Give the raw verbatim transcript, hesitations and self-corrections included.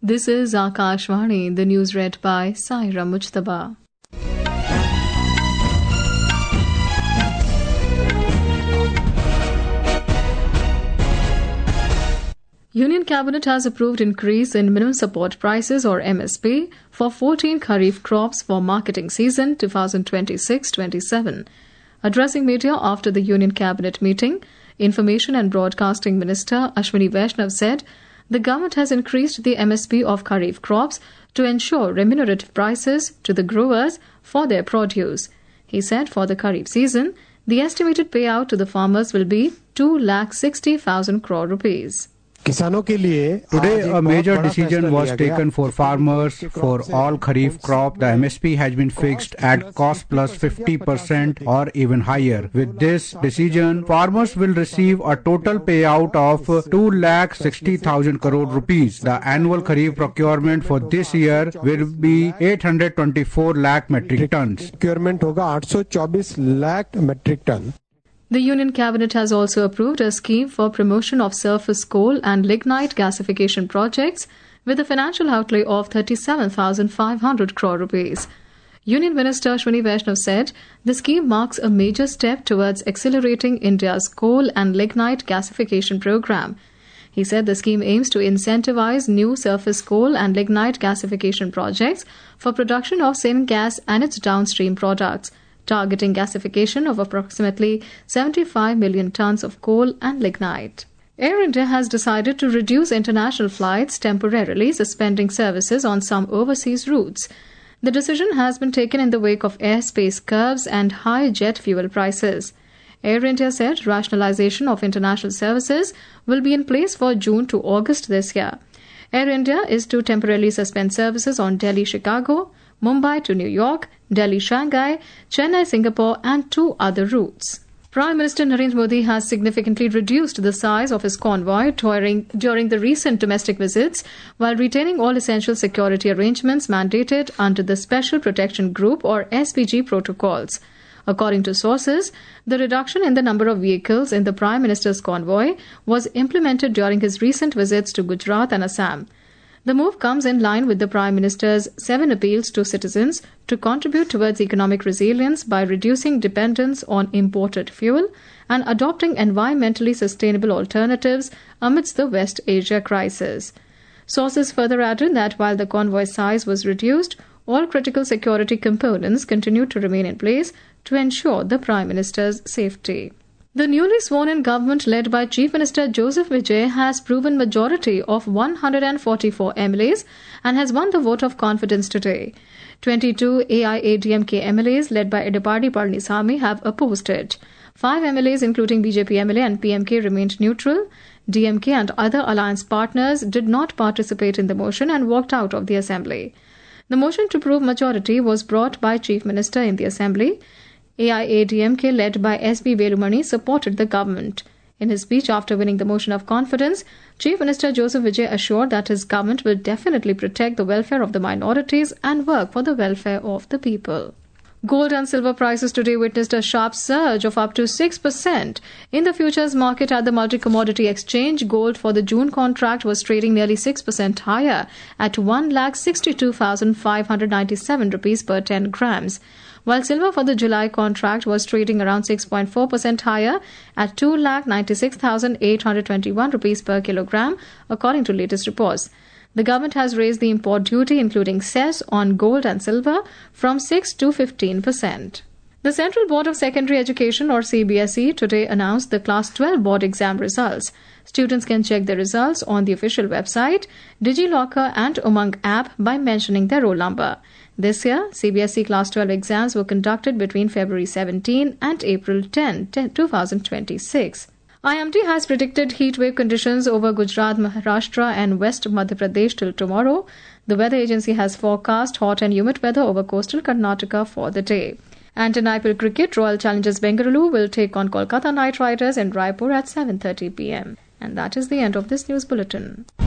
This is Akashvani, the news read by Saira Mujtaba. Union Cabinet has approved increase in minimum support prices or M S P for fourteen Kharif crops for marketing season twenty twenty-six twenty-seven. Addressing media after the Union Cabinet meeting, Information and Broadcasting Minister Ashwini Vaishnav said the government has increased the M S P of Kharif crops to ensure remunerative prices to the growers for their produce. He said for the Kharif season, the estimated payout to the farmers will be two lakh sixty thousand crore rupees. Today, a major decision was taken for farmers for all Kharif crop. The M S P has been fixed at cost plus fifty percent or even higher. With this decision, farmers will receive a total payout of two lakh sixty thousand crore rupees. The annual Kharif procurement for this year will be eight hundred twenty-four lakh metric tons. Procurement hoga eight hundred twenty-four lakh metric ton. The Union Cabinet has also approved a scheme for promotion of surface coal and lignite gasification projects with a financial outlay of thirty-seven thousand five hundred crore rupees. Union Minister Ashwini Vaishnav said the scheme marks a major step towards accelerating India's coal and lignite gasification program. He said the scheme aims to incentivize new surface coal and lignite gasification projects for production of syngas and its downstream products, targeting gasification of approximately seventy-five million tons of coal and lignite. Air India has decided to reduce international flights, temporarily suspending services on some overseas routes. The decision has been taken in the wake of airspace curves and high jet fuel prices. Air India said rationalization of international services will be in place for June to August this year. Air India is to temporarily suspend services on Delhi-Chicago, Mumbai to New York, Delhi-Shanghai, Chennai-Singapore and two other routes. Prime Minister Narendra Modi has significantly reduced the size of his convoy during, during the recent domestic visits while retaining all essential security arrangements mandated under the Special Protection Group or S P G protocols. According to sources, the reduction in the number of vehicles in the Prime Minister's convoy was implemented during his recent visits to Gujarat and Assam. The move comes in line with the Prime Minister's seven appeals to citizens to contribute towards economic resilience by reducing dependence on imported fuel and adopting environmentally sustainable alternatives amidst the West Asia crisis. Sources further added that while the convoy size was reduced, all critical security components continued to remain in place to ensure the Prime Minister's safety. The newly sworn-in government led by Chief Minister Joseph Vijay has proven majority of one hundred forty-four M L As and has won the vote of confidence today. twenty-two A I A D M K M L As led by Edapadi Palaniswamy have opposed it. Five M L As including B J P M L A and P M K remained neutral. D M K and other alliance partners did not participate in the motion and walked out of the assembly. The motion to prove majority was brought by Chief Minister in the assembly. A I A D M K led by S B Velumani supported the government. In his speech after winning the motion of confidence, Chief Minister Joseph Vijay assured that his government will definitely protect the welfare of the minorities and work for the welfare of the people. Gold and silver prices today witnessed a sharp surge of up to six percent. In the futures market at the Multi-Commodity Exchange, gold for the June contract was trading nearly six percent higher at one lakh sixty-two thousand five hundred ninety-seven rupees per ten grams, while silver for the July contract was trading around six point four percent higher at two lakh ninety-six thousand eight hundred twenty-one rupees per kilogram, according to latest reports. The government has raised the import duty, including cess, on gold and silver from six to fifteen percent. The Central Board of Secondary Education, or C B S E, today announced the Class twelve board exam results. Students can check the results on the official website, DigiLocker and Umang app by mentioning their roll number. This year, C B S E Class twelve exams were conducted between February seventeenth and April tenth, twenty twenty-six. I M D has predicted heatwave conditions over Gujarat, Maharashtra and West Madhya Pradesh till tomorrow. The weather agency has forecast hot and humid weather over coastal Karnataka for the day. And in I P L cricket, Royal Challengers Bengaluru will take on Kolkata Knight Riders in Raipur at seven thirty p m. And that is the end of this news bulletin.